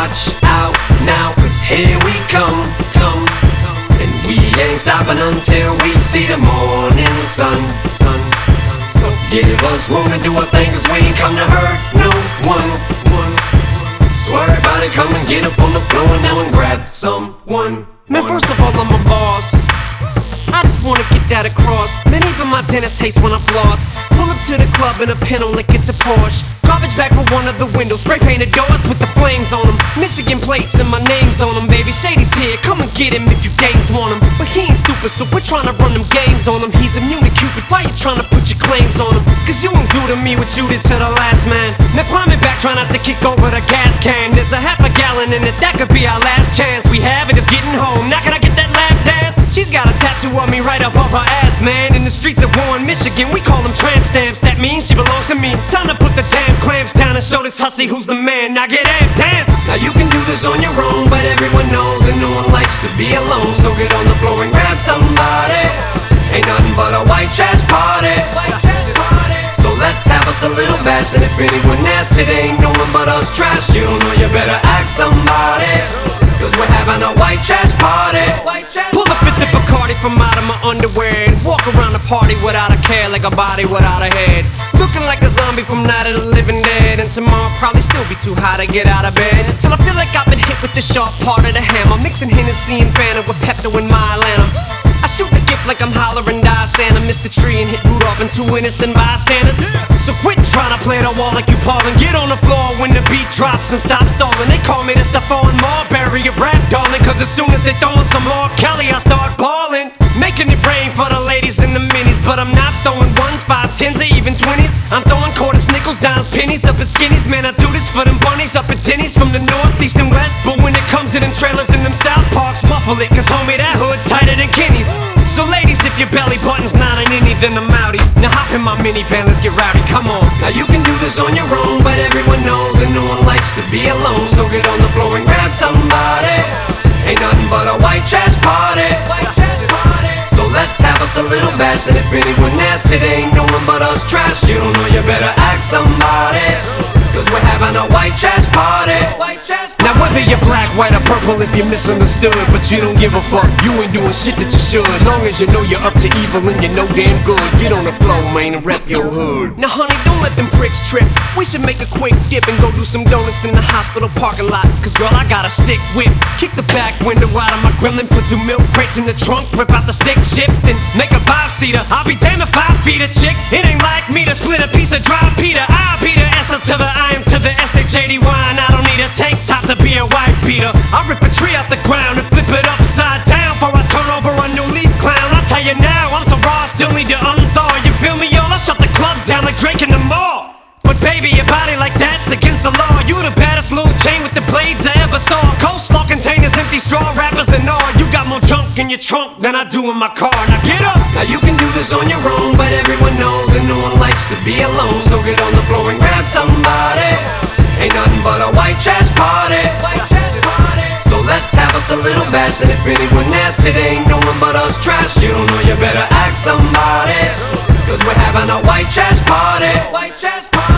watch out now, 'cause here we come. And we ain't stopping until we see the morning sun. So give us room to do our thing, 'cause we ain't come to hurt no one. So everybody come and get up on the floor now and grab someone. Man, first of all, I'm a boss. I just wanna get that across. Man, even my dentist hates when I floss. Pull up to the club in a Pinto like it's a Porsche. Garbage bag for one of the windows, spray painted doors with the flames on them. Michigan plates and my name's on them, baby. Shady's here, come and get him if you games want him. But he ain't stupid, so we're trying to run them games on him. He's immune to Cupid, why you trying to put your claims on him? 'Cause you won't do to me what you did to the last man. Now climbing back, try not to kick over the gas can. There's a half a gallon in it, that could be our last chance. We have it, it's getting home, now can I get that lap dance? She's got a tattoo of me right up off her ass, man. In the streets of Warren, Michigan, we call them tramp stamps. That means she belongs to me. Time to put the damn clamps down and show this hussy who's the man. Now get amped, dance! Now you can do this on your own, but everyone knows that no one likes to be alone. So get on the floor and grab somebody. Ain't nothing but a white trash party. So let's have us a little bash, and if anyone asks, it ain't no one but us trash. You don't know, you better ask somebody, 'cause we're having a white trash party. Pull the fifth of Bacardi from out of my underwear and walk around the party without a care, like a body without a head. Looking like a zombie from Night of the Living Dead. And tomorrow probably still be too high to get out of bed, till I feel like I've been hit with the sharp part of the hammer. Mixing Hennessy and Fanta with Pepto in my Atlanta. I shoot the gift like I'm hollering die Santa. Miss the tree and hit Rudolph and two innocent bystanders. So quit trying to play the wall like you Paul and get on the floor when the beat drops and stop stalling. They call me the Stephon Marbury of rap, darling, 'cause as soon as they throwin' some more Kelly, I start ballin'. Making it rain for the ladies in the minis, but I'm not throwing ones, 5, 10s, or even 20s. I'm throwing quarters, nickels, dimes, pennies up in skinnies. Man, I do this for them bunnies up in tinnies from the north, east, and west. But when it comes to them trailers in them South Parks, muffle it, 'cause homie, that hood's tighter than Kenny's. So ladies, if your belly button's not an innie, then I'm outie. Now hop in my minivan, let's get rowdy, come on. Now you can do this on your own, but everyone knows that no one likes to be alone. So get on the floor and grab somebody. Ain't nothing but a white trash party. So let's have us a little bash, and if anyone asks, it ain't no one but us trash. You don't know, you better ask somebody, 'cause we're having a white trash party. Now whether you're black, white, or purple, if you're misunderstood, but you don't give a fuck, you ain't doing shit that you should. Long as you know you're up to evil and you know damn good, get on the floor, man, and rep your hood. Now honey, don't let them pricks trip. We should make a quick dip and go do some donuts in the hospital parking lot. 'Cause girl, I got a sick whip. Kick the back window out of my Gremlin, put 2 milk crates in the trunk, rip out the stick shift, and make a 5-seater. I'll be damned if I feed a chick. It ain't like me to split a piece of dry Peter. I'll be the S to the I am to the SHADY, and I don't need a tank top to be a wife beater. I rip a tree off the ground and flip it upside down before I turn over a new leaf clown. I'll tell you now, I'm so raw, I still need to unthaw. You feel me, y'all? I'll shut the club down like Drake in the mall. But baby, your body like that's against the law. You the baddest little chain with the blades I ever saw. Coleslaw containers, empty straw wrappers and all. You got more junk in your trunk than I do in my car. Now get up! Now you can do this on your own, but everyone knows that no one likes to be alone. So get on the floor and grab somebody. Ain't nothing but a white trash party. So let's have us a little bash, and if anyone asks, it ain't no one but us trash. You don't know, you better ask somebody, 'cause we're having a white trash party.